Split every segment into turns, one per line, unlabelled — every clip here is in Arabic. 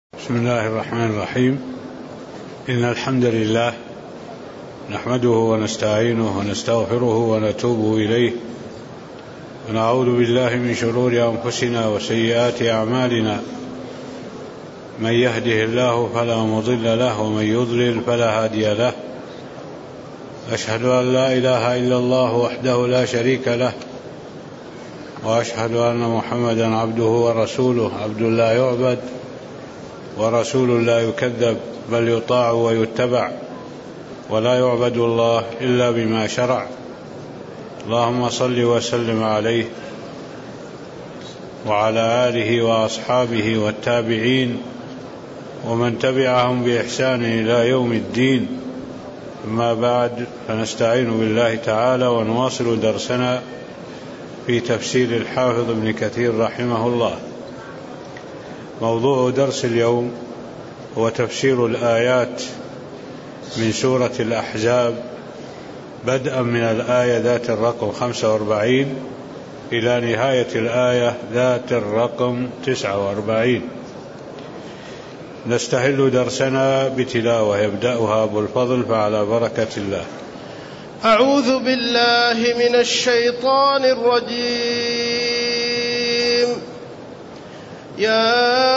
بسم الله الرحمن الرحيم. إن الحمد لله نحمده ونستعينه ونستغفره ونتوب إليه، ونعوذ بالله من شرور أنفسنا وسيئات أعمالنا. من يهده الله فلا مضل له، ومن يضلل فلا هادي له. أشهد أن لا إله إلا الله وحده لا شريك له، وأشهد أن محمدا عبده ورسوله، عبد لا يعبد ورسول لا يكذب، بل يطاع ويتبع، ولا يعبد الله إلا بما شرع. اللهم صل وسلم عليه وعلى آله وأصحابه والتابعين ومن تبعهم بإحسان إلى يوم الدين. أما بعد، فنستعين بالله تعالى ونواصل درسنا في تفسير الحافظ ابن كثير رحمه الله. موضوع درس اليوم هو تفسير الآيات من سورة الأحزاب، بدءا من الآية ذات الرقم 45 إلى نهاية الآية ذات الرقم 49. نستهل درسنا بتلاوة يبدأها أبو الفضل، فعلى بركة الله.
أعوذ بالله من الشيطان الرجيم. يا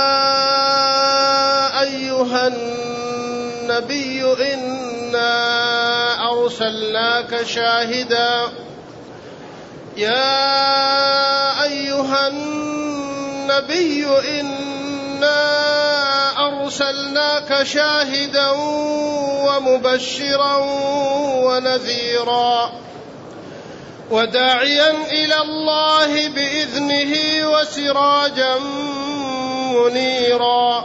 أيها النبي إنا أرسلناك شاهدا ومبشرا ونذيرا وداعيا إلى الله بإذنه وسراجا منيرا.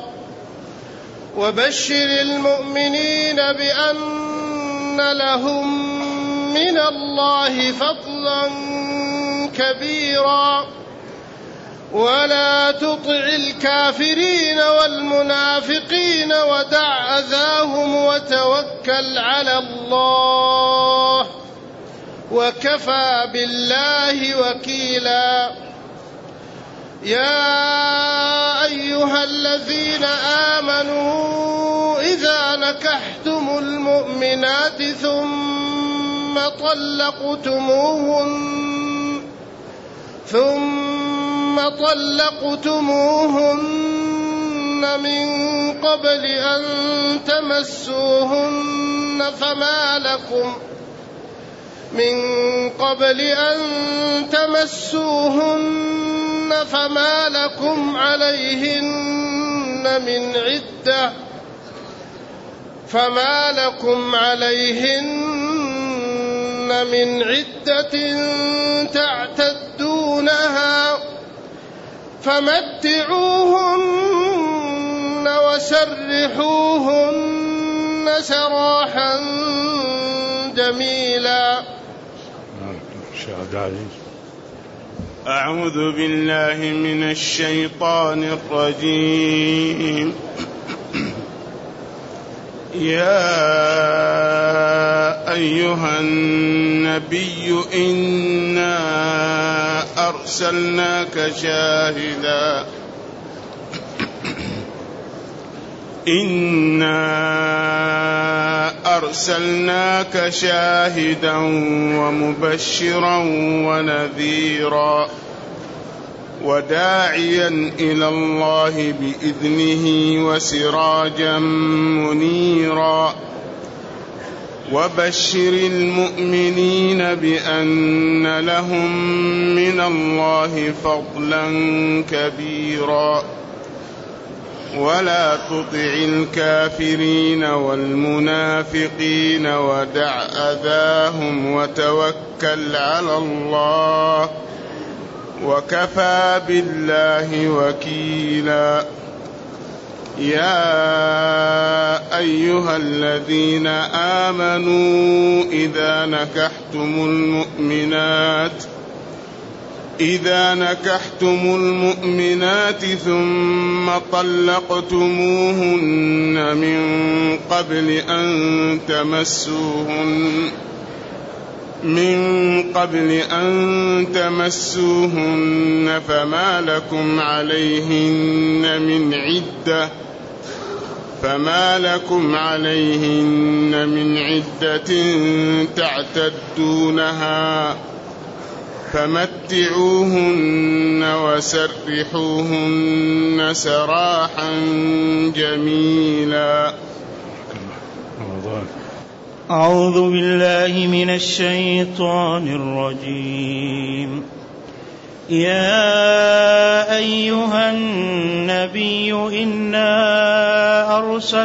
وبشر المؤمنين بأن لهم من الله فضلا كبيرا، ولا تطع الكافرين والمنافقين ودع أذاهم وتوكل على الله، وكفى بالله وكيلا. يا أيها الذين آمنوا إذا نكحتم المؤمنات ثم طلقتموهن من قبل أن فما لكم عليهن من عدة تعتدونها، فمتعوهن وسرحوهن سراحا جميلا.
أعوذ بالله من الشيطان الرجيم. يا أيها النبي إنا أرسلناك شاهدا ومبشرا ونذيرا وداعيا إلى الله بإذنه وسراجا منيرا. وبشر المؤمنين بأن لهم من الله فضلا كبيرا، ولا تطع الكافرين والمنافقين ودع أذاهم وتوكل على الله، وكفى بالله وكيلا. يا أيها الذين آمنوا إذا نكحتم المؤمنات ثم طلقتموهن من قبل أن من قبل أن تمسوهن فما لكم عليهن من عدة تعتدونها فمتعوهن وسرحوهن سراحا جميلا.
أعوذ بالله من الشيطان الرجيم. يا أيها النبي إنا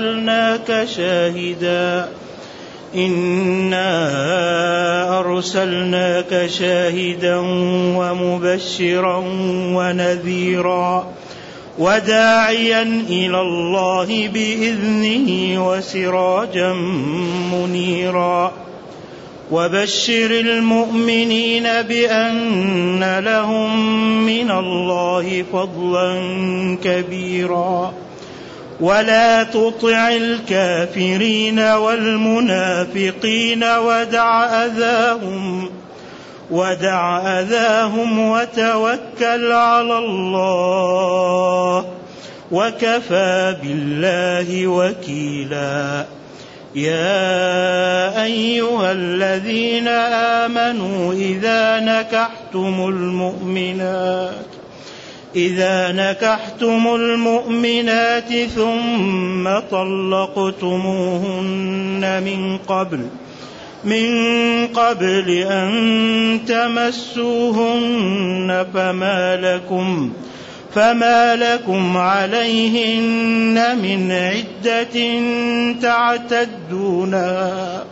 أرسلناك شاهدا ومبشرا ونذيرا وداعيا إلى الله بإذنه وسراجا منيرا وبشر المؤمنين بأن لهم من الله فضلا كبيرا ولا تطع الكافرين والمنافقين ودع أذاهم وتوكل على الله وكفى بالله وكيلا. يا أيها الذين آمنوا إذا نكحتم المؤمنات ثم طلقتموهن من قبل أن تمسوهن فما لكم عليهن من عدة تعتدونها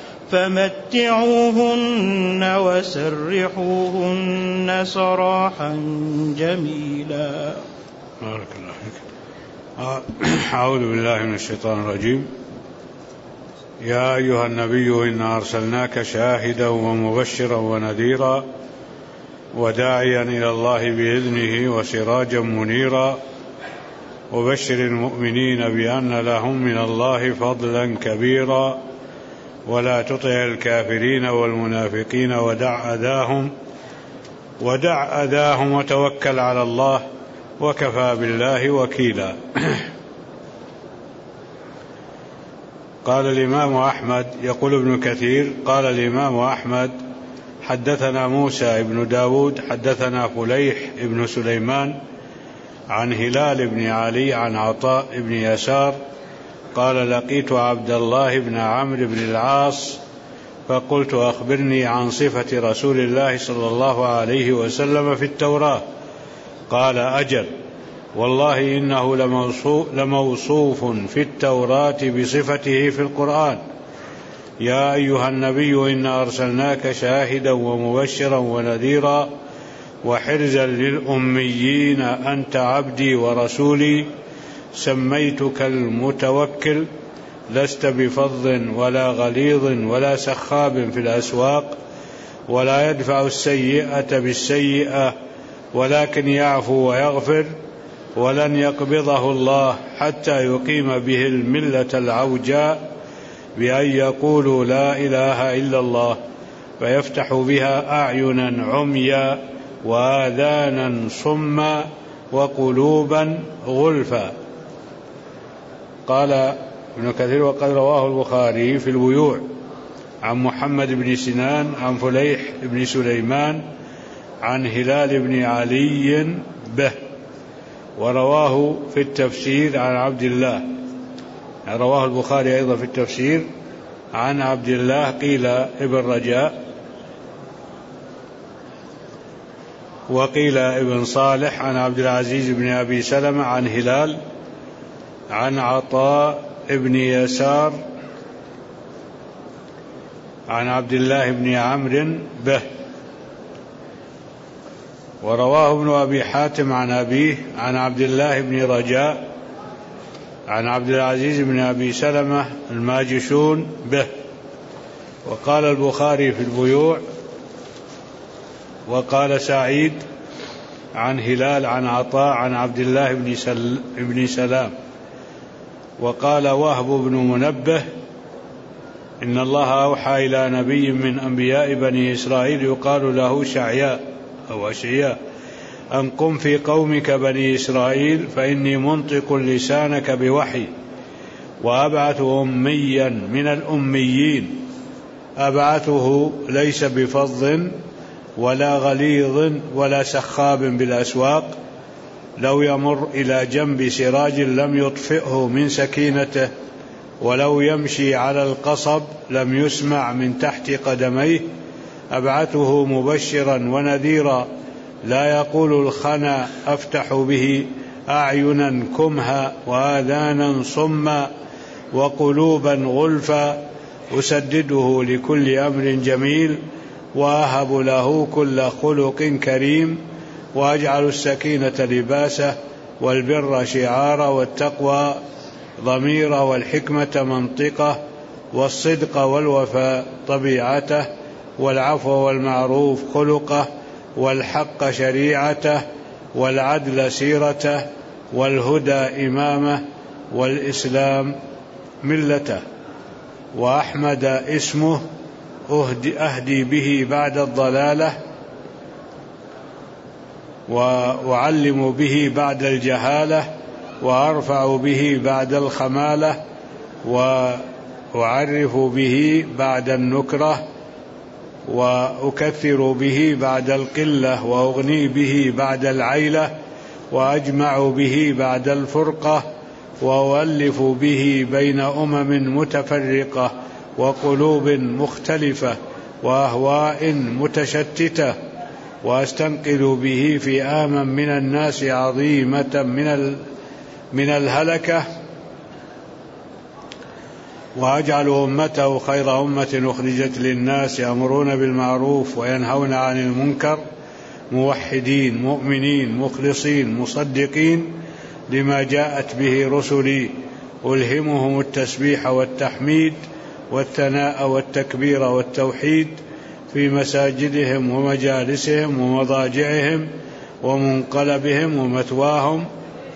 فمتعوهن وسرحوهن سراحا جميلا.
بارك الله فيك. أعوذ بالله من الشيطان الرجيم. يا أيها النبي إنا أرسلناك شاهدا ومبشرا ونذيرا وداعيا إلى الله بإذنه وسراجا منيرا وبشر المؤمنين بأن لهم من الله فضلا كبيرا ولا تطع الكافرين والمنافقين ودع أذاهم وتوكل على الله وكفى بالله وكيلا. قال الإمام أحمد، يقول ابن كثير قال الإمام أحمد حدثنا موسى بن داود حدثنا فليح بن سليمان عن هلال بن علي عن عطاء بن يسار قال لقيت عبد الله بن عمرو بن العاص فقلت أخبرني عن صفة رسول الله صلى الله عليه وسلم في التوراة. قال أجل والله إنه لموصوف في التوراة بصفته في القرآن. يا أيها النبي إنا أرسلناك شاهدا ومبشرا ونذيرا وحرزا للأميين أنت عبدي ورسولي سميتك المتوكل لست بفظ ولا غليظ ولا سخاب في الأسواق ولا يدفع السيئة بالسيئة ولكن يعفو ويغفر ولن يقبضه الله حتى يقيم به الملة العوجاء بأن يقولوا لا إله إلا الله فيفتح بها أعينا عميا وآذانا صما وقلوبا غلفا. قال ابن كثير وقد رواه البخاري في البيوع عن محمد بن سنان عن فليح بن سليمان عن هلال بن علي به، ورواه في التفسير عن عبد الله، رواه البخاري أيضا في التفسير عن عبد الله قيل ابن رجاء وقيل ابن صالح عن عبد العزيز بن أبي سلمة عن هلال عن عطاء بن يسار عن عبد الله بن عمرو به، ورواه ابن أبي حاتم عن أبيه عن عبد الله بن رجاء عن عبد العزيز بن أبي سلمة الماجشون به. وقال البخاري في البيوع وقال سعيد عن هلال عن عطاء عن عبد الله بن سلام. وقال وهب بن منبه إن الله أوحى إلى نبي من أنبياء بني إسرائيل يقال له شعياء أو أشعياء أن قم في قومك بني إسرائيل فإني منطق لسانك بوحي وأبعث أميا من الأميين. أبعثه ليس بفظ ولا غليظ ولا سخاب بالأسواق، لو يمر إلى جنب سراج لم يطفئه من سكينته، ولو يمشي على القصب لم يسمع من تحت قدميه. أبعثه مبشرا ونذيرا، لا يقول الخنا أفتح به أعينا كمها وآذانا صما وقلوبا غلفا، أسدده لكل أمر جميل وأهب له كل خلق كريم، وأجعل السكينة لباسه والبر شعارا والتقوى ضميرا والحكمة منطقه والصدق والوفاء طبيعته والعفو والمعروف خلقه والحق شريعته والعدل سيرته والهدى إمامه والإسلام ملته. وأحمد اسمه أهدي به بعد الضلالة وأعلم به بعد الجهالة وأرفع به بعد الخمالة وأعرف به بعد النكرة وأكثر به بعد القلة وأغني به بعد العيلة وأجمع به بعد الفرقة وأؤلف به بين أمم متفرقة وقلوب مختلفة وأهواء متشتتة، وأستنقذ به فئاما من الناس عظيمة من الهلكة، وأجعل أمته خير أمة أخرجت للناس يأمرون بالمعروف وينهون عن المنكر، موحدين مؤمنين مخلصين مصدقين لما جاءت به رسلي، ألهمهم التسبيح والتحميد والثناء والتكبير والتوحيد في مساجدهم ومجالسهم ومضاجعهم ومنقلبهم ومثواهم،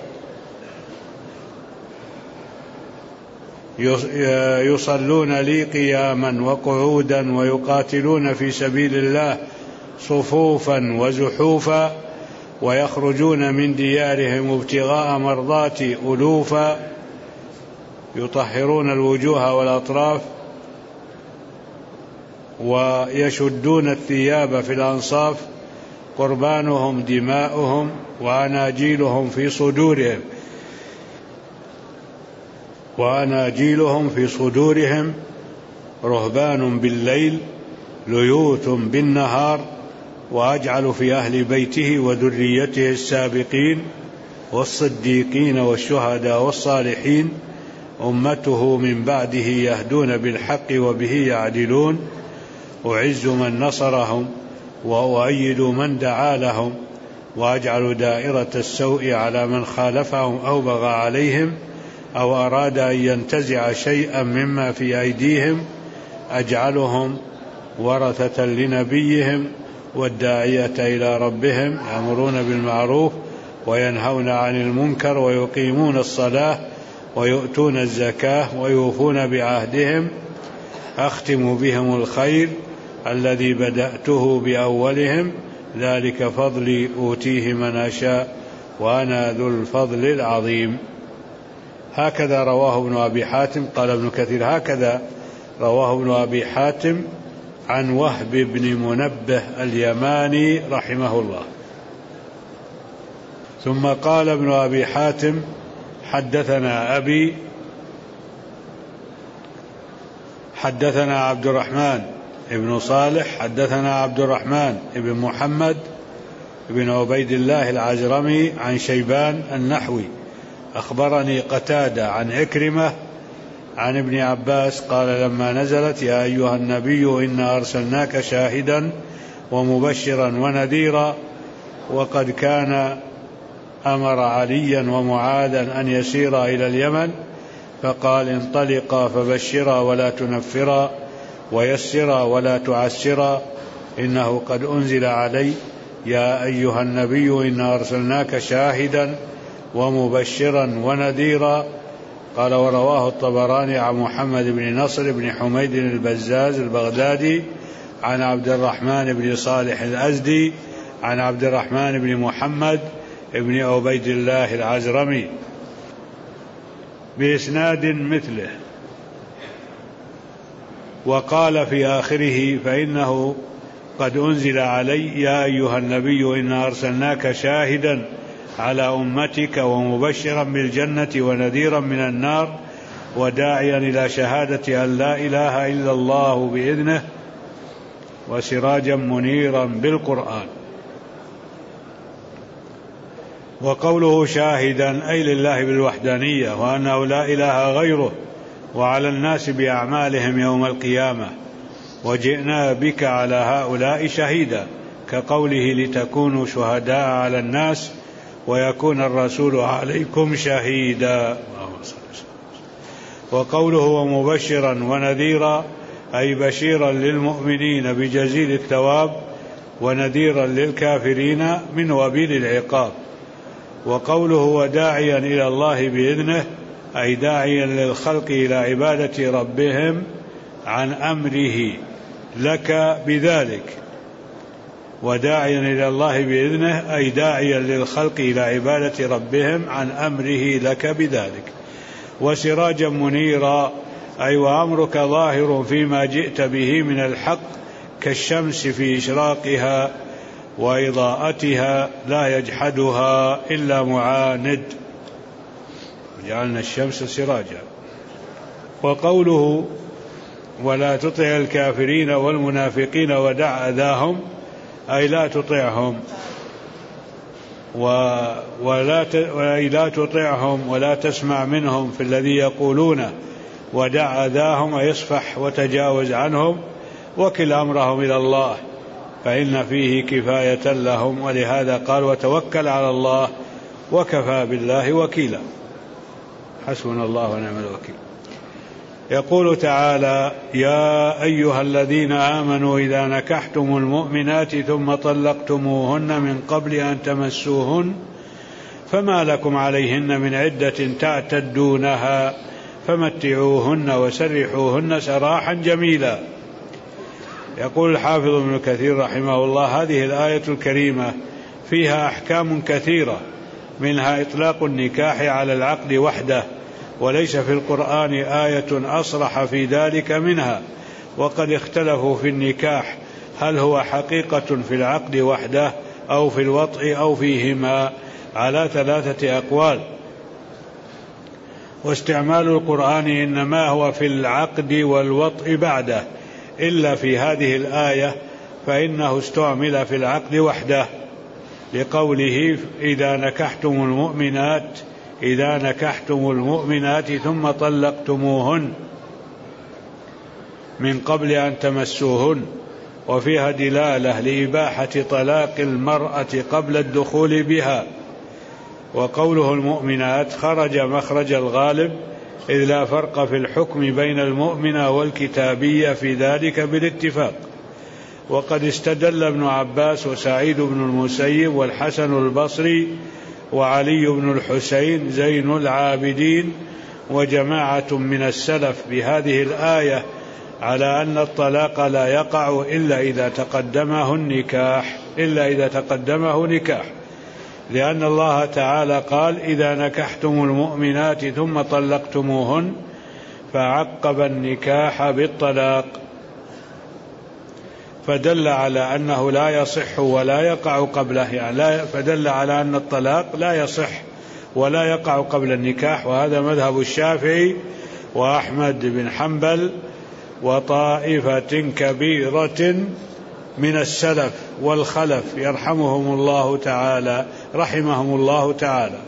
يصلون لي قياما وقعودا ويقاتلون في سبيل الله صفوفا وزحوفا، ويخرجون من ديارهم ابتغاء مرضاتي ألوفا، يطهرون الوجوه والأطراف ويشدون الثياب في الأنصاف، قربانهم دماؤهم وأناجيلهم في صدورهم رهبان بالليل ليوث بالنهار، وأجعل في أهل بيته وذريته السابقين والصديقين والشهداء والصالحين أمته من بعده يهدون بالحق وبه يعدلون، أعز من نصرهم وأؤيد من دعا لهم، وأجعل دائرة السوء على من خالفهم أو بغى عليهم أو أراد أن ينتزع شيئا مما في أيديهم، أجعلهم ورثة لنبيهم والداعية إلى ربهم، يأمرون بالمعروف وينهون عن المنكر ويقيمون الصلاة ويؤتون الزكاة ويوفون بعهدهم، أختم بهم الخير الذي بدأته بأولهم، ذلك فضلي أوتيه من أشاء وأنا ذو الفضل العظيم. هكذا رواه ابن أبي حاتم. قال ابن كثير هكذا رواه ابن أبي حاتم عن وهب بن منبه اليماني رحمه الله. ثم قال ابن أبي حاتم حدثنا أبي حدثنا عبد الرحمن ابن صالح حدثنا عبد الرحمن ابن محمد ابن عبيد الله العجرمي عن شيبان النحوي أخبرني قتادة عن عكرمة عن ابن عباس قال لما نزلت يا أيها النبي إنا أرسلناك شاهدا ومبشرا ونذيرا، وقد كان أمر عليا ومعاذا أن يسيرا إلى اليمن، فقال انطلقا فبشرا ولا تنفرا ويسرا ولا تعسرا، إنه قد أنزل علي يا أيها النبي إنا أرسلناك شاهدا ومبشرا ونذيرا، قال ورواه الطبراني عن محمد بن نصر بن حميد البزاز البغدادي عن عبد الرحمن بن صالح الأزدي عن عبد الرحمن بن محمد بن عبيد الله العزرمي بإسناد مثله. وقال في آخره فإنه قد أنزل علي يا أيها النبي إنا أرسلناك شاهدا على أمتك ومبشرا بالجنة ونذيرا من النار وداعيا إلى شهادة أن لا إله إلا الله بإذنه وسراجا منيرا بالقرآن. وقوله شاهدا أي لله بالوحدانية وأنه لا إله غيره وعلى الناس بأعمالهم يوم القيامة وجئنا بك على هؤلاء شهيدا كقوله لتكونوا شهداء على الناس ويكون الرسول عليكم شهيدا. وقوله ومبشرا ونذيرا أي بشيرا للمؤمنين بجزيل الثواب ونذيرا للكافرين من وبيل العقاب. وقوله وداعيا إلى الله بإذنه أي داعيا للخلق إلى عبادة ربهم عن أمره لك بذلك. وداعيا إلى الله بإذنه أي داعيا للخلق إلى عبادة ربهم عن أمره لك بذلك. وسراجا منيرا أي وأمرك ظاهر فيما جئت به من الحق كالشمس في إشراقها وإضاءتها لا يجحدها إلا معاند وجعلنا الشمس سراجا. وقوله ولا تطع الكافرين والمنافقين ودع أذاهم أي لا تطعهم لا تطعهم ولا تسمع منهم في الذي يقولون ودع أذاهم ويصفح وتجاوز عنهم وكل أمرهم إلى الله فإن فيه كفاية لهم. ولهذا قال وتوكل على الله وكفى بالله وكيلا حسبنا الله ونعم الوكيل. يقول تعالى يا أيها الذين آمنوا إذا نكحتم المؤمنات ثم طلقتموهن من قبل أن تمسوهن فما لكم عليهن من عدة تعتدونها فمتعوهن وسرحوهن سراحا جميلا. يقول الحافظ ابن كثير رحمه الله هذه الآية الكريمة فيها أحكام كثيرة منها إطلاق النكاح على العقد وحده وليس في القرآن آية أصرح في ذلك منها. وقد اختلفوا في النكاح هل هو حقيقة في العقد وحده أو في الوطء أو فيهما على 3 أقوال. واستعمال القرآن إنما هو في العقد والوطء بعده إلا في هذه الآية فإنه استعمل في العقد وحده لقوله إذا نكحتم المؤمنات ثم طلقتموهن من قبل أن تمسوهن. وفيها دلالة لإباحة طلاق المرأة قبل الدخول بها. وقوله المؤمنات خرج مخرج الغالب إذ لا فرق في الحكم بين المؤمنة والكتابية في ذلك بالاتفاق. وقد استدل ابن عباس وسعيد بن المسيب والحسن البصري وعلي بن الحسين زين العابدين وجماعة من السلف بهذه الآية على أن الطلاق لا يقع إلا إذا تقدمه نكاح لأن الله تعالى قال إذا نكحتم المؤمنات ثم طلقتموهن فعقب النكاح بالطلاق فدل على أنه لا يصح ولا يقع قبله يعني فدل على أن الطلاق لا يصح ولا يقع قبل النكاح. وهذا مذهب الشافعي وأحمد بن حنبل وطائفة كبيرة من السلف والخلف رحمهم الله تعالى.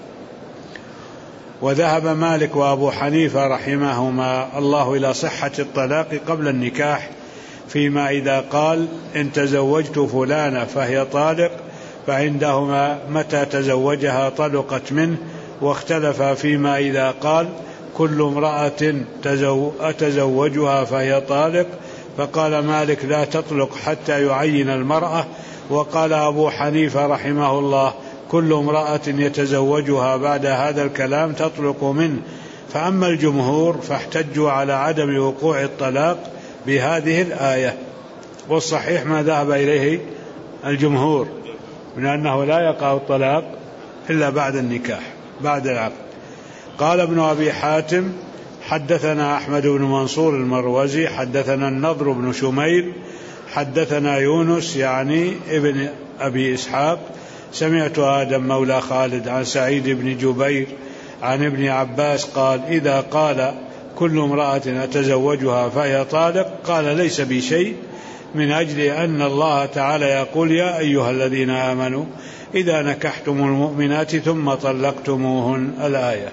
وذهب مالك وأبو حنيفة رحمهما الله إلى صحة الطلاق قبل النكاح فيما إذا قال إن تزوجت فلانة فهي طالق فعندهما متى تزوجها طلقت منه. واختلف فيما إذا قال كل امرأة أتزوجها فهي طالق فقال مالك لا تطلق حتى يعين المرأة. وقال أبو حنيفة رحمه الله كل امرأة يتزوجها بعد هذا الكلام تطلق منه فأما الجمهور فاحتجوا على عدم وقوع الطلاق بهذه الآية، والصحيح ما ذهب إليه الجمهور من أنه لا يقع الطلاق إلا بعد النكاح بعد العقد. قال ابن أبي حاتم حدثنا أحمد بن منصور المروزي حدثنا النضر بن شميل حدثنا يونس يعني ابن أبي إسحاق سمعت آدم مولى خالد عن سعيد بن جبير عن ابن عباس قال إذا قال كل امرأة أتزوجها فهي طالق قال ليس بشيء، من أجل أن الله تعالى يقول يا أيها الذين آمنوا إذا نكحتم المؤمنات ثم طلقتموهن الآية.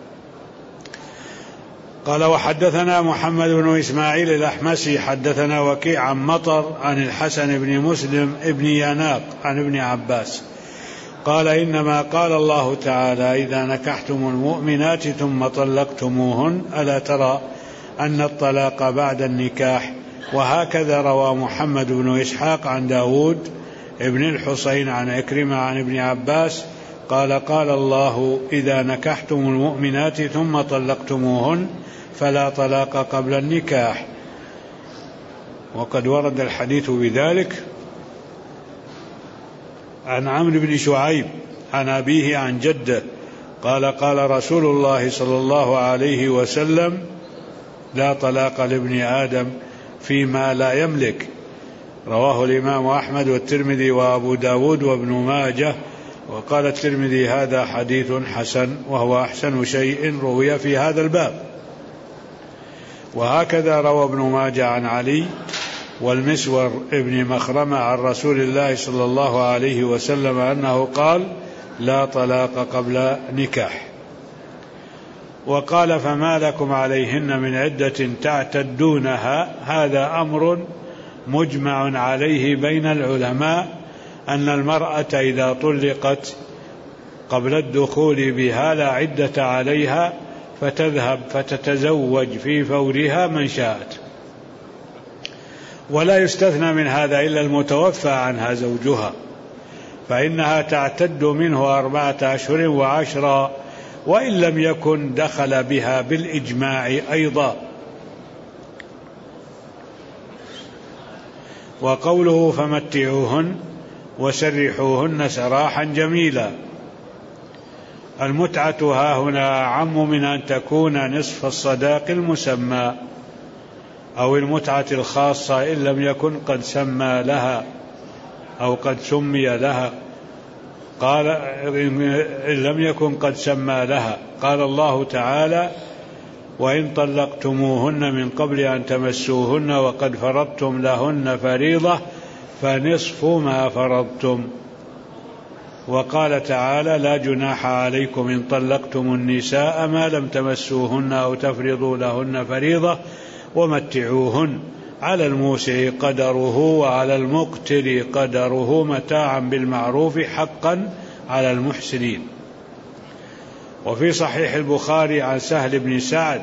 قال وحدثنا محمد بن إسماعيل الأحمسي حدثنا وكيع عن مطر عن الحسن بن مسلم ابن يناق عن ابن عباس قال إنما قال الله تعالى إذا نكحتم المؤمنات ثم طلقتموهن ألا ترى أن الطلاق بعد النكاح. وهكذا روى محمد بن إسحاق عن داود ابن الحسين عن عكرمة عن ابن عباس قال قال الله إذا نكحتم المؤمنات ثم طلقتموهن فلا طلاق قبل النكاح. وقد ورد الحديث بذلك عن عمرو بن شعيب عن أبيه عن جده قال قال رسول الله صلى الله عليه وسلم لا طلاق لابن آدم فيما لا يملك. رواه الإمام أحمد والترمذي وأبو داود وابن ماجه. وقال الترمذي هذا حديث حسن وهو أحسن شيء روي في هذا الباب. وهكذا روى ابن ماجه عن علي والمسور ابن مخرمة عن رسول الله صلى الله عليه وسلم أنه قال لا طلاق قبل نكاح. وقال فما لكم عليهن من عدة تعتدونها هذا أمر مجمع عليه بين العلماء أن المرأة إذا طلقت قبل الدخول بها لا عدة عليها فتذهب فتتزوج في فورها من شاءت، ولا يستثنى من هذا إلا المتوفى عنها زوجها فإنها تعتد منه 4 أشهر و10 وإن لم يكن دخل بها بالإجماع أيضا. وقوله فمتعوهن وسرحوهن سراحا جميلا، المتعة هاهنا أعم من أن تكون نصف الصداق المسمى أو المتعة الخاصة إن لم يكن قد سمى لها أو قد سمي لها. قال إن لم يكن قد سمى لها. قال الله تعالى وإن طلقتموهن من قبل أن تمسوهن وقد فرضتم لهن فريضة فنصف ما فرضتم. وقال تعالى لا جناح عليكم إن طلقتم النساء ما لم تمسوهن أو تفرضوا لهن فريضة ومتعوهن على الموسع قدره وعلى المقتر قدره متاعا بالمعروف حقا على المحسنين. وفي صحيح البخاري عن سهل بن سعد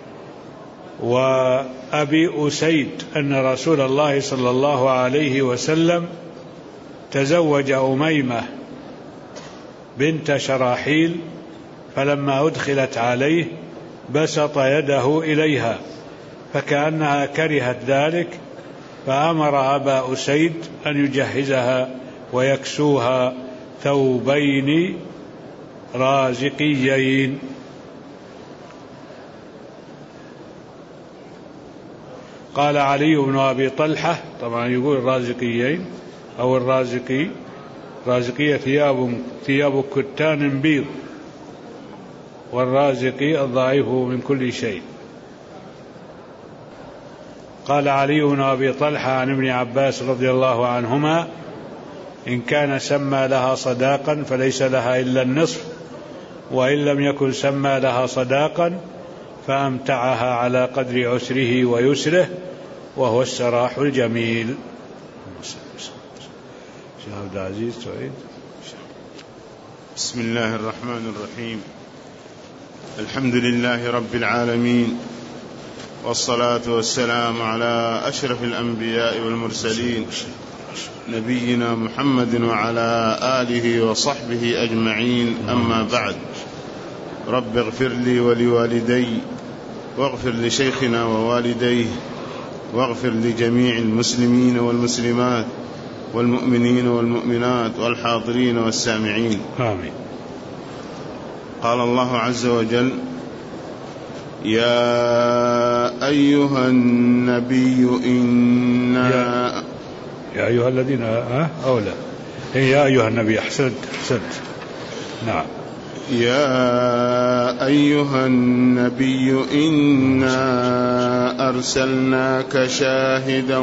وأبي أسيد أن رسول الله صلى الله عليه وسلم تزوج أميمة بنت شراحيل فلما أدخلت عليه بسط يده إليها فكأنها كرهت ذلك فأمر أبا أسيد أن يجهزها ويكسوها ثوبين رازقيين. قال علي بن أبي طلحة طبعا يقول الرازقيين أو الرازقي، رازقية ثياب كتان بيض، والرازقي الضعيف من كل شيء. قال علي بن أبي طلحة عن ابن عباس رضي الله عنهما إن كان سمى لها صداقا فليس لها إلا النصف، وإن لم يكن سمى لها صداقا فأمتعها على قدر عسره ويسره وهو السراح الجميل. عبد العزيز سعيد.
بسم الله الرحمن الرحيم. الحمد لله رب العالمين، والصلاة والسلام على أشرف الأنبياء والمرسلين نبينا محمد وعلى آله وصحبه أجمعين. أما بعد، رب اغفر لي ولوالدي واغفر لشيخنا ووالديه واغفر لجميع المسلمين والمسلمات والمؤمنين والمؤمنات والحاضرين والسامعين
آمين.
قال الله عز وجل: يا أيها النبي إنا
يا أيها الذين أولى يا أيها النبي. أحسنت. نعم.
يا أيها النبي إنا أرسلناك شاهدا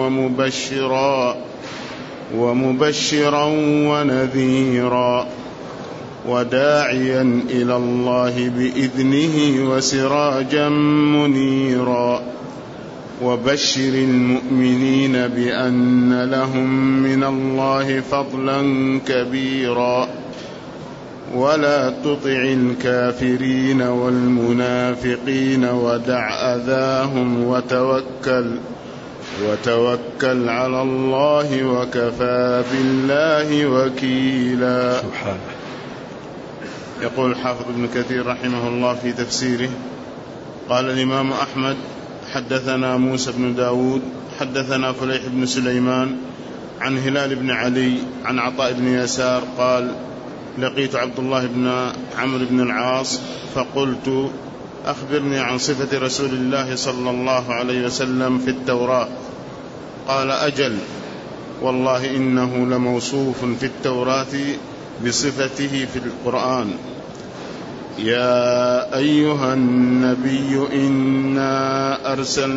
ومبشرا ونذيرا وداعيا إلى الله بإذنه وسراجا منيرا وبشر المؤمنين بأن لهم من الله فضلا كبيرا ولا تطع الكافرين والمنافقين ودع أذاهم وتوكل على الله وكفى بالله وكيلا.
سبحانه.
يقول الحافظ ابن كثير رحمه الله في تفسيره: قال الإمام أحمد: حدثنا موسى بن داود حدثنا فليح بن سليمان عن هلال بن علي عن عطاء بن يسار قال: لقيت عبد الله بن عمرو بن العاص فقلت: أخبرني عن صفة رسول الله صلى الله عليه وسلم في التوراة. قال: أجل، والله إنه لموصوف في التوراة بصفته في القرآن: يا أيها النبي إنا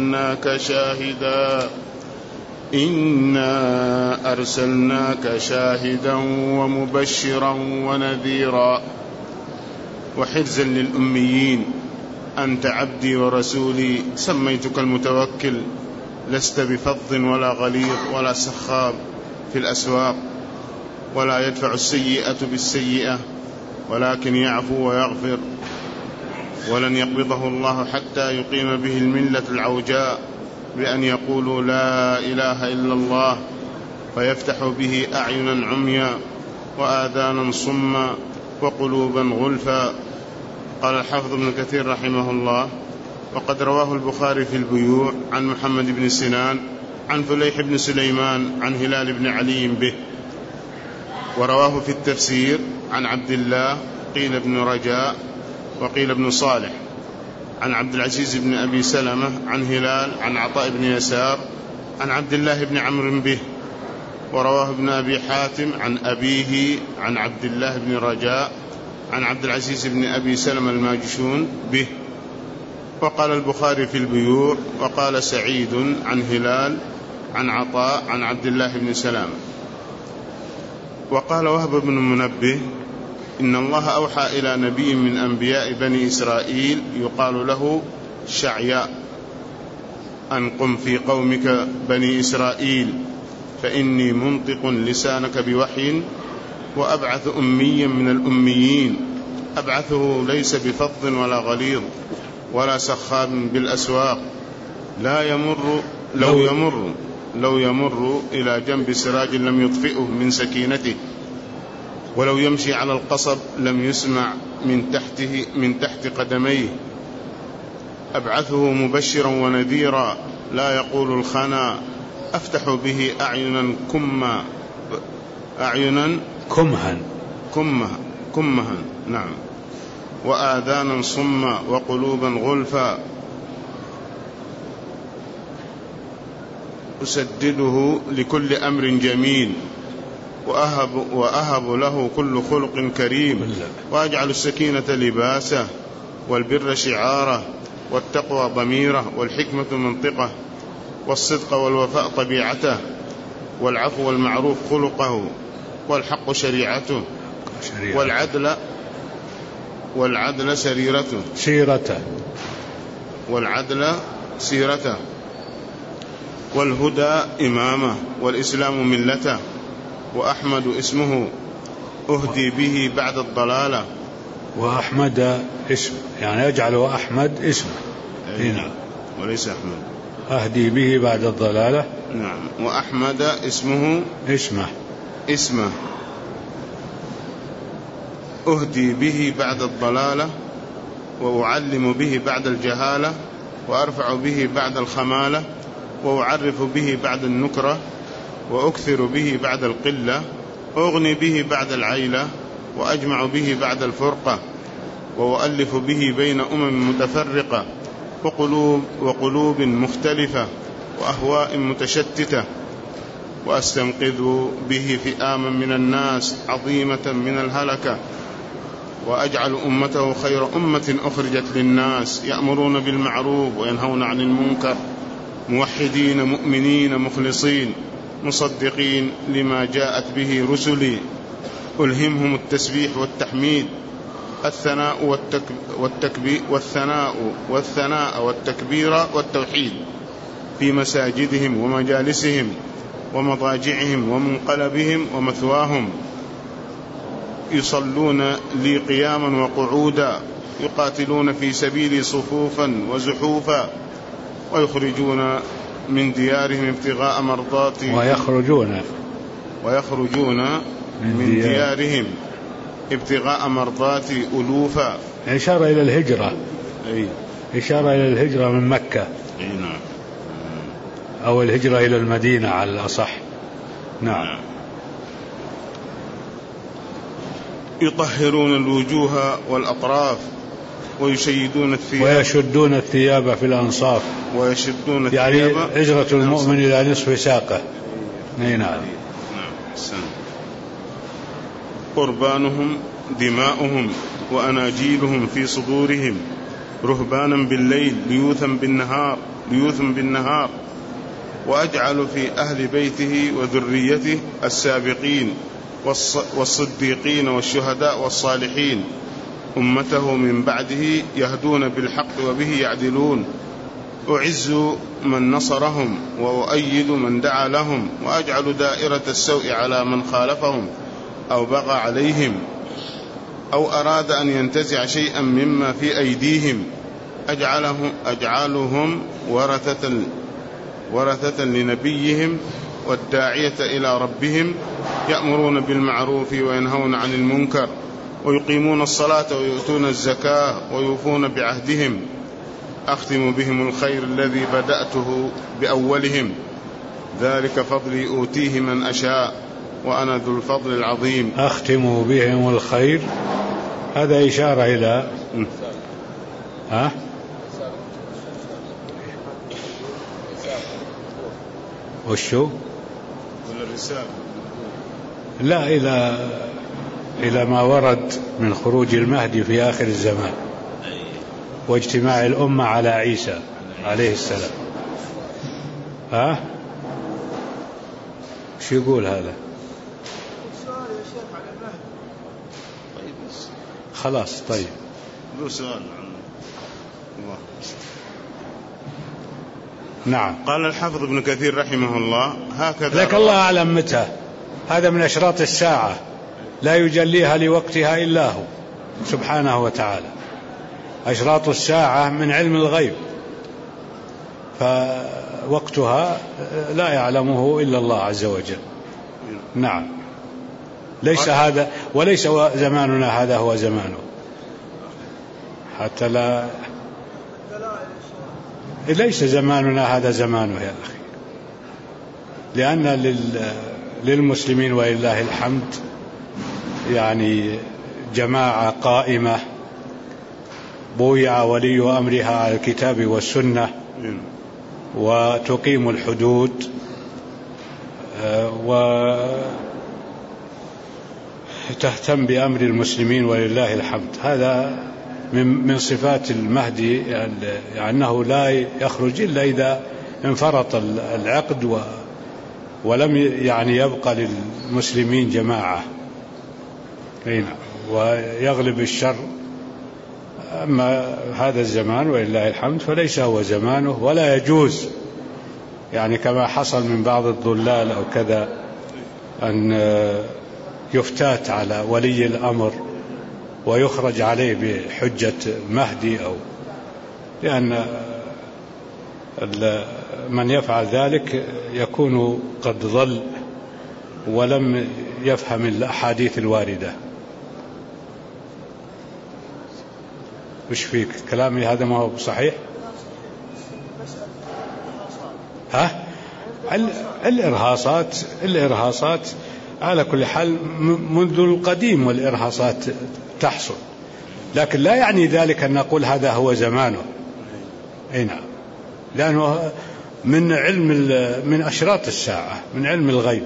أرسلناك شاهدا ومبشرا ونذيرا وحرزا للأميين. أنت عبدي ورسولي، سميتك المتوكل، لست بفظ ولا غليظ ولا سخاب في الأسواق، ولا يدفع السيئة بالسيئة، ولكن يعفو ويغفر، ولن يقبضه الله حتى يقيم به الملة العوجاء بأن يقولوا لا إله إلا الله، فيفتح به أعينا عميا وآذانا صما وقلوبا غلفا. قال الحافظ ابن كثير رحمه الله: وقد رواه البخاري في البيوع عن محمد بن سنان عن فليح بن سليمان عن هلال بن علي به، ورواه في التفسير عن عبد الله قيل ابن رجاء وقيل ابن صالح عن عبد العزيز بن أبي سلمة عن هلال عن عطاء بن يسار عن عبد الله بن عمرو به، ورواه ابن أبي حاتم عن أبيه عن عبد الله بن رجاء عن عبد العزيز بن أبي سلمة الماجشون به. وقال البخاري في البيوع: وقال سعيد عن هلال عن عطاء عن عبد الله بن سلام. وقال وهب بن منبه: إن الله أوحى إلى نبي من أنبياء بني إسرائيل يقال له شعياء أن قم في قومك بني إسرائيل فإني منطق لسانك بوحي وأبعث أميا من الأميين، أبعثه ليس بفظ ولا غليظ ولا سخاب بالأسواق، لو يمر إلى جنب سراج لم يطفئه من سكينته، ولو يمشي على القصب لم يسمع من تحت قدميه، أبعثه مبشرا ونذيرا لا يقول الخنا، أفتح به أعينا كمها نعم، وآذانا صما وقلوبا غلفا، أسدده لكل أمر جميل، وأهب له كل خلق كريم، وأجعل السكينة لباسه والبر شعاره والتقوى ضميره والحكمة منطقه والصدق والوفاء طبيعته والعفو والمعروف خلقه والحق شريعته والعدل سيرته والهدى إمامه والإسلام ملته، وأحمد اسمه أهدي به بعد الضلالة.
وأحمد اسم يعني يجعل أحمد اسمه هنا
وليس أحمد،
أهدي به بعد الضلالة.
نعم. وأحمد اسمه أهدي به بعد الضلالة وأعلم به بعد الجهالة، وأرفع به بعد الخمالة، وأعرف به بعد النكرة، وأكثر به بعد القلة، وأغني به بعد العيلة، وأجمع به بعد الفرقة، وأؤلف به بين متفرقة، وقلوب مختلفة، وأهواء متشتتة، وأستنقذ به فئاما من الناس عظيمة من الهلكة، وأجعل أمته خير أمة أخرجت للناس، يأمرون بالمعروف وينهون عن المنكر، موحدين مؤمنين مخلصين، مصدقين لما جاءت به رسلي، ألهمهم التسبيح والتحميد، الثناء والتكبير والتوحيد في مساجدهم ومجالسهم ومضاجعهم ومنقلبهم ومثواهم، يصلون لي قياما وقعودا، يقاتلون في سبيلي صفوفا وزحوفا، ويخرجون من ديارهم ابتغاء مرضاتي، ويخرجون من ديارهم ابتغاء مرضاتي ألوفا.
إشارة إلى الهجرة، إشارة إلى الهجرة من مكة، أو الهجرة إلى المدينة على الأصح. نعم.
يطهرون الوجوه والأطراف، ويشيدون الثياب،
ويشدون الثياب في الأنصاف،
ويشدون الثياب،
يعني هجرة المؤمن إلى نصف ساقه. نعم.
قربانهم دماؤهم وأناجيلهم في صدورهم، رهبانا بالليل ليوثا بالنهار، وأجعل في أهل بيته وذريته السابقين والصديقين والشهداء والصالحين، أمته من بعده يهدون بالحق وبه يعدلون، أعز من نصرهم وأؤيد من دعا لهم، وأجعل دائرة السوء على من خالفهم أو بغى عليهم أو أراد أن ينتزع شيئا مما في أيديهم، أجعلهم ورثة لنبيهم والداعية إلى ربهم، يأمرون بالمعروف وينهون عن المنكر، ويقيمون الصلاة ويؤتون الزكاة ويوفون بعهدهم، أختم بهم الخير الذي بدأته بأولهم، ذلك فضلي أوتيه من أشاء وأنا ذو الفضل العظيم.
أختم بهم الخير، هذا إشارة إلى وشو؟ لا، إلى ما ورد من خروج المهدي في آخر الزمان واجتماع الأمة على عيسى عليه السلام. شو يقول هذا؟ خلاص طيب.
له سؤال عن الله.
نعم.
قال الحافظ ابن كثير رحمه الله: هكذا
لك الله أعلم متى، هذا من أشراط الساعة لا يجليها لوقتها إلا هو سبحانه وتعالى. أشراط الساعة من علم الغيب، فوقتها لا يعلمه إلا الله عز وجل. نعم. ليس هذا وليس زماننا هذا هو زمانه، حتى لا ليس زماننا هذا زمانه يا أخي، لأن للمسلمين ولله الحمد يعني جماعة قائمة بويع ولي أمرها على الكتاب والسنة، وتقيم الحدود، وتهتم بأمر المسلمين ولله الحمد. هذا من صفات المهدي، يعني أنه لا يخرج إلا إذا انفرط العقد ولم يعني يبقى للمسلمين جماعة ويغلب الشر. أما هذا الزمان ولله الحمد فليس هو زمانه، ولا يجوز يعني كما حصل من بعض الضلال أو كذا أن يفتات على ولي الأمر ويخرج عليه بحجة مهدي، أو لأن من يفعل ذلك يكون قد ضل ولم يفهم الأحاديث الواردة. وش فيك كلامي هذا ما هو صحيح؟ ها؟ الإرهاصات على كل حال منذ القديم والإرهاصات تحصل، لكن لا يعني ذلك أن نقول هذا هو زمانه. أي نعم، لأنه من أشراط الساعة، من علم الغيب،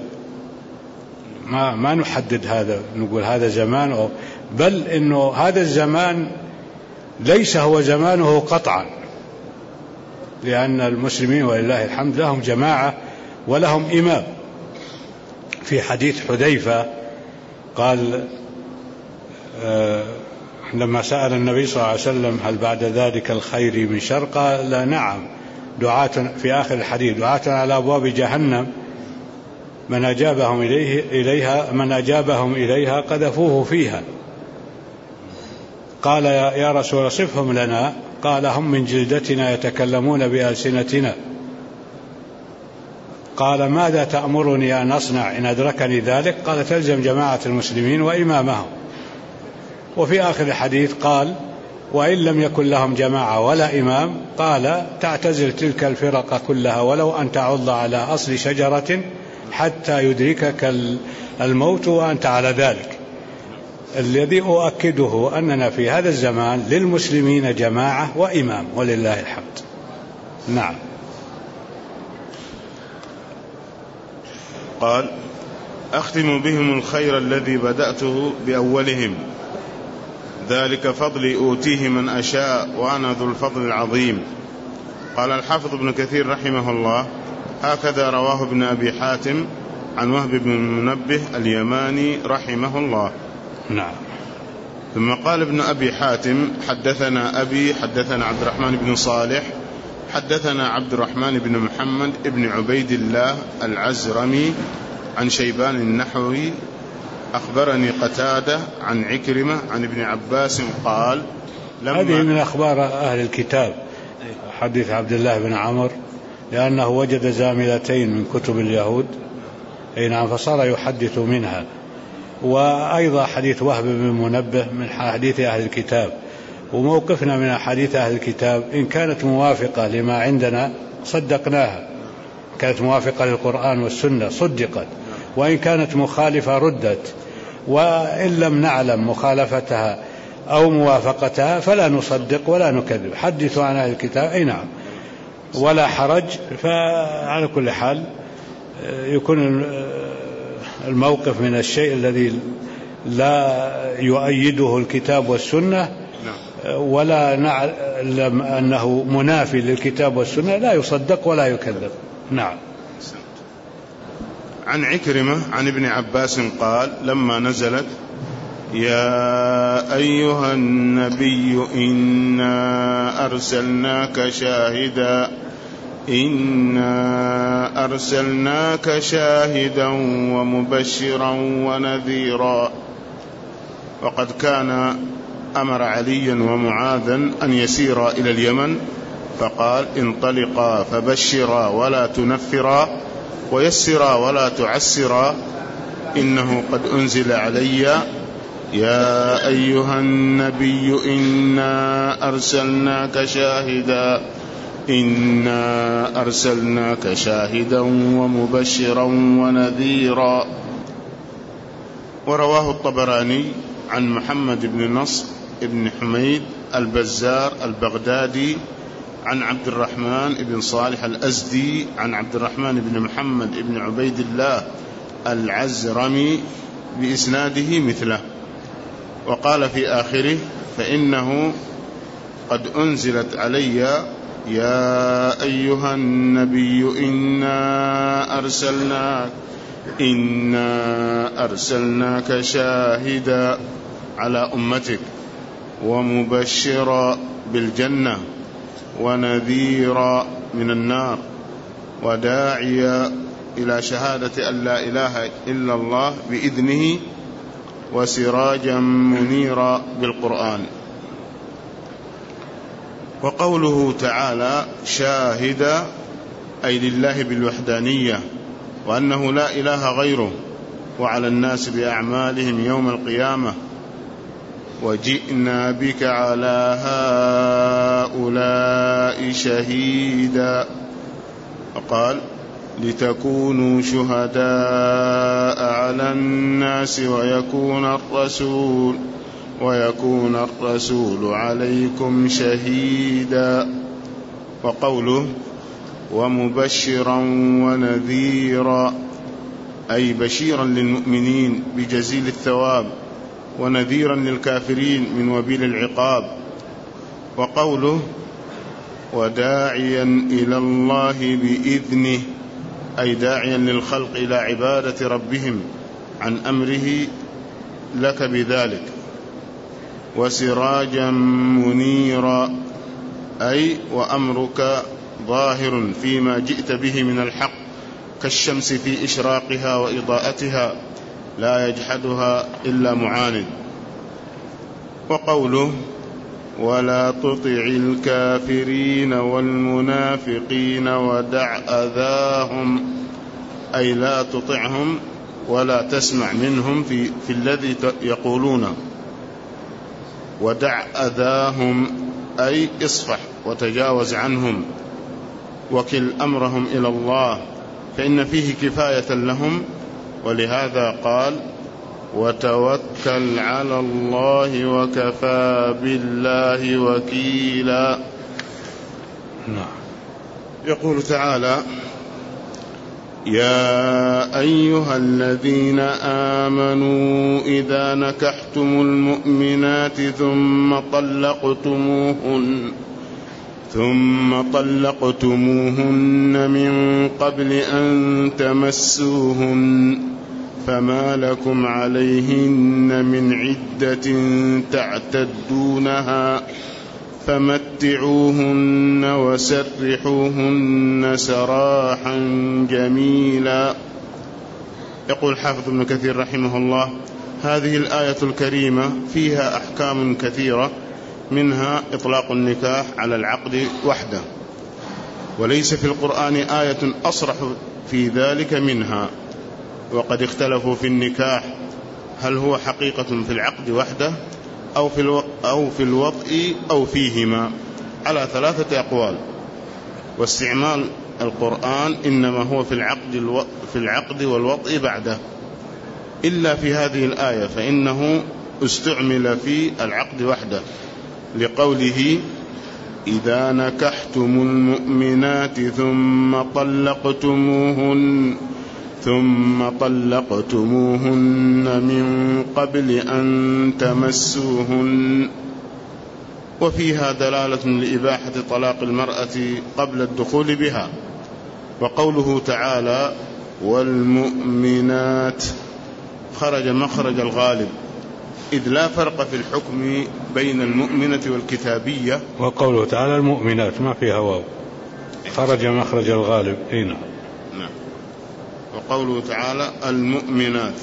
ما نحدد هذا نقول هذا زمانه، بل إنه هذا الزمان ليس هو زمانه قطعا، لأن المسلمين ولله الحمد لهم جماعة ولهم إمام. في حديث حذيفة قال لما سأل النبي صلى الله عليه وسلم هل بعد ذلك الخير من شر؟ قال لا نعم، دعاة في آخر الحديث دعاة على أبواب جهنم من أجابهم إليها قذفوه فيها. قال يا رسول صفهم لنا، قال هم من جلدتنا يتكلمون بألسنتنا. قال ماذا تأمرني أن أصنع إن أدركني ذلك؟ قال تلزم جماعة المسلمين وإمامهم. وفي آخر الحديث قال وإن لم يكن لهم جماعة ولا إمام، قال تعتزل تلك الفرق كلها ولو أن تعض على أصل شجرة حتى يدركك الموت وأنت على ذلك. الذي أؤكده أننا في هذا الزمان للمسلمين جماعة وإمام ولله الحمد. نعم.
قال أختم بهم الخير الذي بدأته بأولهم، ذلك فضلي أوتيه من أشاء وأنا ذو الفضل العظيم. قال الحافظ ابن كثير رحمه الله هكذا رواه ابن أبي حاتم عن وهب بن منبه اليماني رحمه الله.
نعم.
ثم قال ابن أبي حاتم حدثنا أبي حدثنا عبد الرحمن بن صالح حدثنا عبد الرحمن بن محمد بن عبيد الله العزرمي عن شيبان النحوي أخبرني قتادة عن عكرمة عن ابن عباس قال
هذه من أخبار أهل الكتاب حديث عبد الله بن عمر، لأنه وجد زاملتين من كتب اليهود فصار يحدث منها. وأيضا حديث وهب بن منبه من حديث أهل الكتاب. وموقفنا من حديث أهل الكتاب إن كانت موافقة لما عندنا صدقناها، كانت موافقة للقرآن والسنة صدقت، وإن كانت مخالفة ردت، وإن لم نعلم مخالفتها أو موافقتها فلا نصدق ولا نكذب. حدثوا عن أهل الكتاب أي نعم ولا حرج. فعلى كل حال يكون الموقف من الشيء الذي لا يؤيده الكتاب والسنة ولا نعلم أنه منافي للكتاب والسنة لا يصدق ولا يكذب. نعم.
عن عكرمة عن ابن عباس قال لما نزلت يا أيها النبي إنا أرسلناك شاهدا ومبشرا ونذيرا. وقد كان أمر عليا ومعاذا أن يسيرا إلى اليمن، فقال انطلقا فبشرا ولا تنفرا ويسرا ولا تعسرا، إنه قد أنزل علي يا أيها النبي إنا أرسلناك شاهدا ومبشرا ونذيرا. ورواه الطبراني عن محمد بن نصر بن حميد البزار البغدادي عن عبد الرحمن بن صالح الأزدي عن عبد الرحمن بن محمد بن عبيد الله العزرمي بإسناده مثله. وقال في آخره فإنه قد أنزلت علي يا أيها النبي إنا أرسلناك شاهدا على أمتك ومبشرا بالجنة ونذيرا من النار وداعيا إلى شهادة أن لا إله إلا الله بإذنه وسراجا منيرا بالقرآن. وقوله تعالى شاهدا أي لله بالوحدانية وأنه لا إله غيره، وعلى الناس بأعمالهم يوم القيامة. وجئنا بك على هؤلاء شهيدا. وقال لتكونوا شهداء على الناس ويكون الرسول عليكم شهيدا. وقوله ومبشرا ونذيرا، أي بشيرا للمؤمنين بجزيل الثواب، ونذيرا للكافرين من وبيل العقاب. وقوله وداعيا إلى الله بإذنه، أي داعيا للخلق إلى عبادة ربهم عن أمره لك بذلك. وسراجا منيرا، أي وأمرك ظاهر فيما جئت به من الحق كالشمس في إشراقها وإضاءتها لا يجحدها إلا معاند. وقوله ولا تطع الكافرين والمنافقين ودع أذاهم، أي لا تطعهم ولا تسمع منهم في الذي يقولون. ودع أذاهم، أي اصفح وتجاوز عنهم، وكل أمرهم إلى الله فإن فيه كفاية لهم. ولهذا قال وتوكل على الله وكفى بالله وكيلا. يقول تعالى يا أيها الذين آمنوا إذا نكحتم المؤمنات ثم طلقتموهن من قبل أن تمسوهن فما لكم عليهن من عدة تعتدونها فمتعوهن وسرحوهن سراحا جميلا. يقول حافظ ابن كثير رحمه الله هذه الآية الكريمة فيها أحكام كثيرة، منها إطلاق النكاح على العقد وحده، وليس في القرآن آية أصرح في ذلك منها. وقد اختلفوا في النكاح هل هو حقيقة في العقد وحده أو في الوطء أو فيهما، على 3 أقوال. واستعمال القرآن إنما هو في العقد والوطء بعده، إلا في هذه الآية فإنه استعمل في العقد وحده، لقوله إذا نكحتم المؤمنات ثم طلقتموهن من قبل أن تمسوهن. وفيها دلالة لإباحة طلاق المرأة قبل الدخول بها. وقوله تعالى والمؤمنات خرج مخرج الغالب، إذ لا فرق في الحكم بين المؤمنة والكتابية.
وقوله تعالى المؤمنات ما فيها واو، خرج مخرج الغالب. نعم.
وقوله تعالى المؤمنات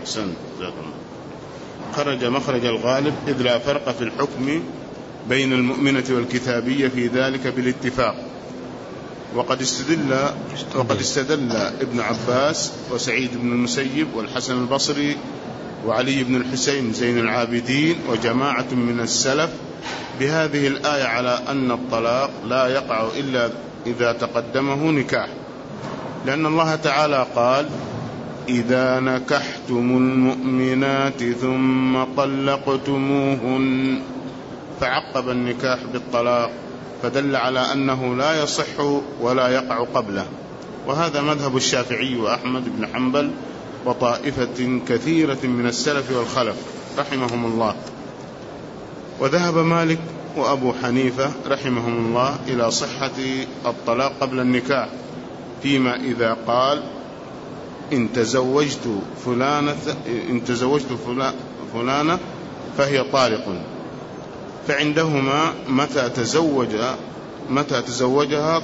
خرج مخرج الغالب، إذ لا فرق في الحكم بين المؤمنة والكتابية في ذلك بالاتفاق. وقد استدل ابن عباس وسعيد بن المسيب والحسن البصري وعلي بن الحسين زين العابدين وجماعة من السلف بهذه الآية على أن الطلاق لا يقع إلا إذا تقدمه نكاح، لأن الله تعالى قال إذا نكحتم المؤمنات ثم طلقتموهن، فعقب النكاح بالطلاق، فدل على أنه لا يصح ولا يقع قبله. وهذا مذهب الشافعي وأحمد بن حنبل وطائفة كثيرة من السلف والخلف رحمهم الله. وذهب مالك وأبو حنيفة رحمهم الله إلى صحة الطلاق قبل النكاح، فيما إذا قال إن تزوجت فلانة فهي طالق، فعندهما متى تزوجها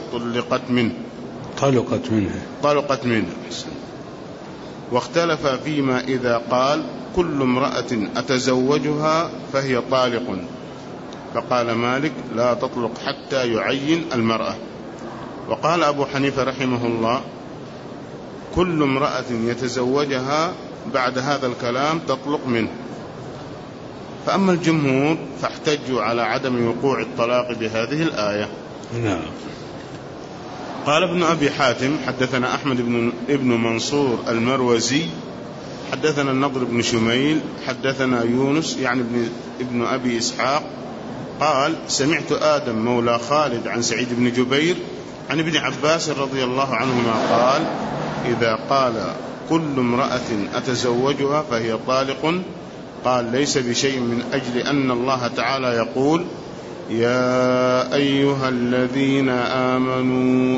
طلقت منه. واختلف فيما إذا قال كل امرأة أتزوجها فهي طالق، فقال مالك لا تطلق حتى يعين المرأة. وقال أبو حنيفة رحمه الله كل امرأة يتزوجها بعد هذا الكلام تطلق منه. فأما الجمهور فاحتجوا على عدم وقوع الطلاق بهذه الآية.
نعم.
قال ابن أبي حاتم حدثنا أحمد ابن منصور المروزي حدثنا النضر بن شميل حدثنا يونس يعني ابن أبي إسحاق قال سمعت آدم مولى خالد عن سعيد بن جبير عن ابن عباس رضي الله عنهما قال إذا قال كل امرأة أتزوجها فهي طالق قال ليس بشيء من أجل أن الله تعالى يقول يا أيها الذين آمنوا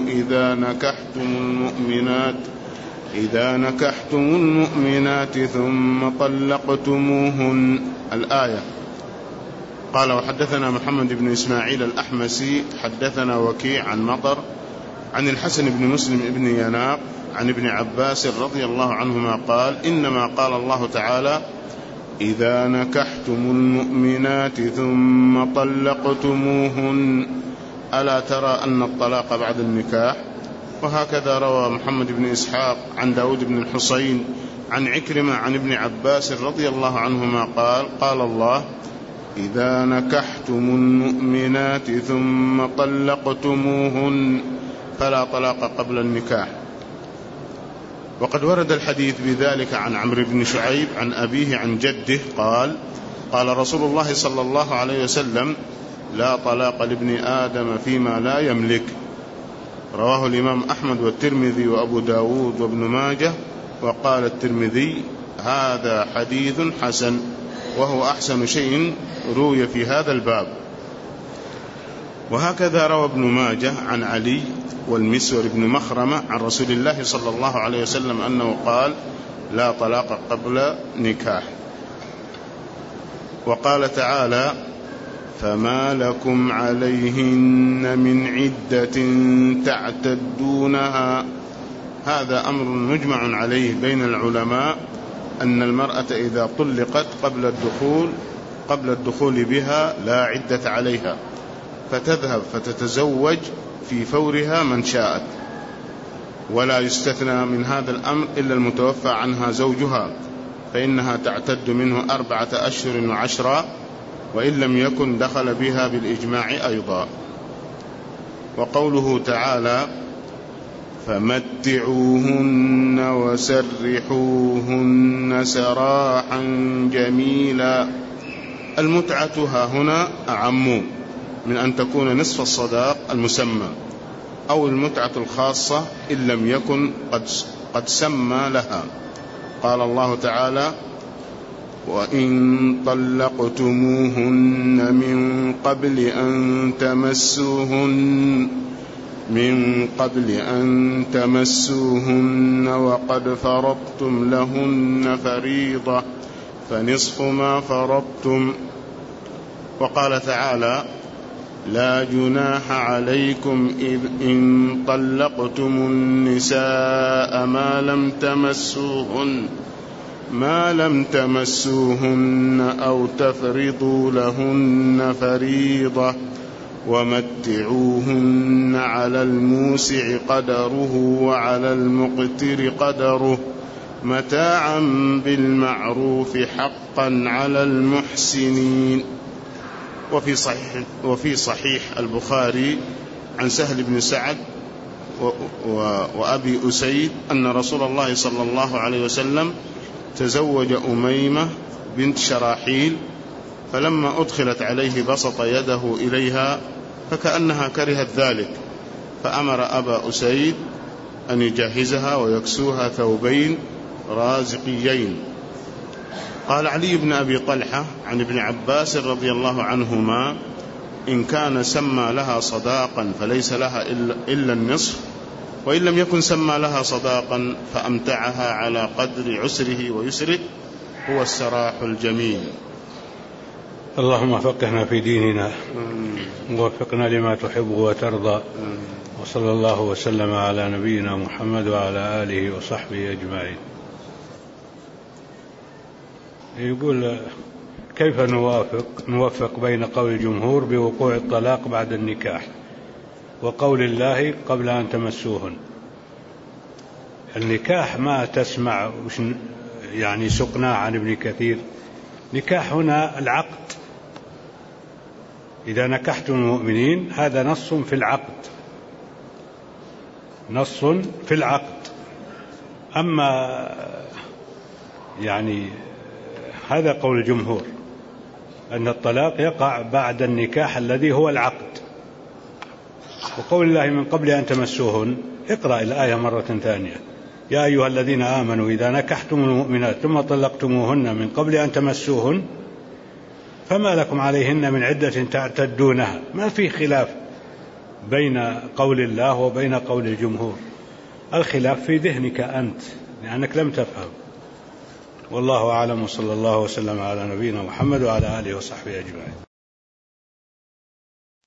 إذا نكحتم المؤمنات ثم طلقتموهن الآية. قال وحدثنا محمد بن إسماعيل الأحمسي حدثنا وكيع عن مطر عن الحسن بن مسلم بن يناق عن ابن عباس رضي الله عنهما قال إنما قال الله تعالى إذا نكحتم المؤمنات ثم طلقتموهن ألا ترى أن الطلاق بعد النكاح. وهكذا روى محمد بن إسحاق عن داود بن الحصين عن عكرمة عن ابن عباس رضي الله عنهما قال الله إذا نكحتم المؤمنات ثم طلقتموهن فلا طلاق قبل النكاح. وقد ورد الحديث بذلك عن عمرو بن شعيب عن أبيه عن جده قال قال رسول الله صلى الله عليه وسلم لا طلاق لابن آدم فيما لا يملك. رواه الإمام أحمد والترمذي وأبو داود وابن ماجه. وقال الترمذي هذا حديث حسن وهو أحسن شيء روي في هذا الباب. وهكذا روى ابن ماجه عن علي والمسور بن مخرمة عن رسول الله صلى الله عليه وسلم أنه قال لا طلاق قبل نكاح. وقال تعالى فما لكم عليهن من عدة تعتدونها. هذا أمر مجمع عليه بين العلماء أن المرأة إذا طلقت قبل الدخول بها لا عدة عليها فتذهب فتتزوج في فورها من شاءت، ولا يستثنى من هذا الأمر إلا المتوفى عنها زوجها فإنها تعتد منه 4 أشهر و10 وإن لم يكن دخل بها بالإجماع أيضا. وقوله تعالى فمتعوهن وسرحوهن سراحا جميلا. المتعة ها هنا أعم من أن تكون نصف الصداق المسمى أو المتعة الخاصة إن لم يكن قد سمى لها. قال الله تعالى وإن طلقتموهن من قبل أن تمسوهن وقد فرضتم لهن فريضة فنصف ما فرضتم. وقال تعالى لا جناح عليكم إن طلقتم النساء ما لم تمسوهن أو تفرضوا لهن فريضة ومتعوهن على الموسع قدره وعلى المقتر قدره متاعا بالمعروف حقا على المحسنين. وفي صحيح البخاري عن سهل بن سعد وأبي أسيد أن رسول الله صلى الله عليه وسلم تزوج أميمة بنت شراحيل فلما أدخلت عليه بسط يده إليها فكأنها كرهت ذلك فأمر أبا أسيد أن يجهزها ويكسوها ثوبين رازقيين. قال علي بن أبي طلحة عن ابن عباس رضي الله عنهما إن كان سمى لها صداقا فليس لها إلا النصف وإن لم يكن سمى لها صداقا فأمتعها على قدر عسره ويسره هو السراح الجميل.
اللهم فقهنا في ديننا ووفقنا لما تحب وترضى وصلى الله وسلم على نبينا محمد وعلى آله وصحبه أجمعين. يقول كيف نوفق بين قول الجمهور بوقوع الطلاق بعد النكاح وقول الله قبل أن تمسوهن؟ النكاح ما تسمع يعني سقناه عن ابن كثير نكاح هنا العقد، إذا نكحتم المؤمنين هذا نص في العقد، نص في العقد. أما يعني هذا قول الجمهور أن الطلاق يقع بعد النكاح الذي هو العقد. وقول الله من قبل أن تمسوهن، اقرأ الآية مرة ثانية: يا أيها الذين آمنوا إذا نكحتم المؤمنات ثم طلقتموهن من قبل أن تمسوهن فما لكم عليهن من عدة تعتدونها. ما في خلاف بين قول الله وبين قول الجمهور، الخلاف في ذهنك أنت لأنك لم تفهم. والله أعلم، وصلى الله وسلم على نبينا محمد وعلى آله وصحبه أجمعين.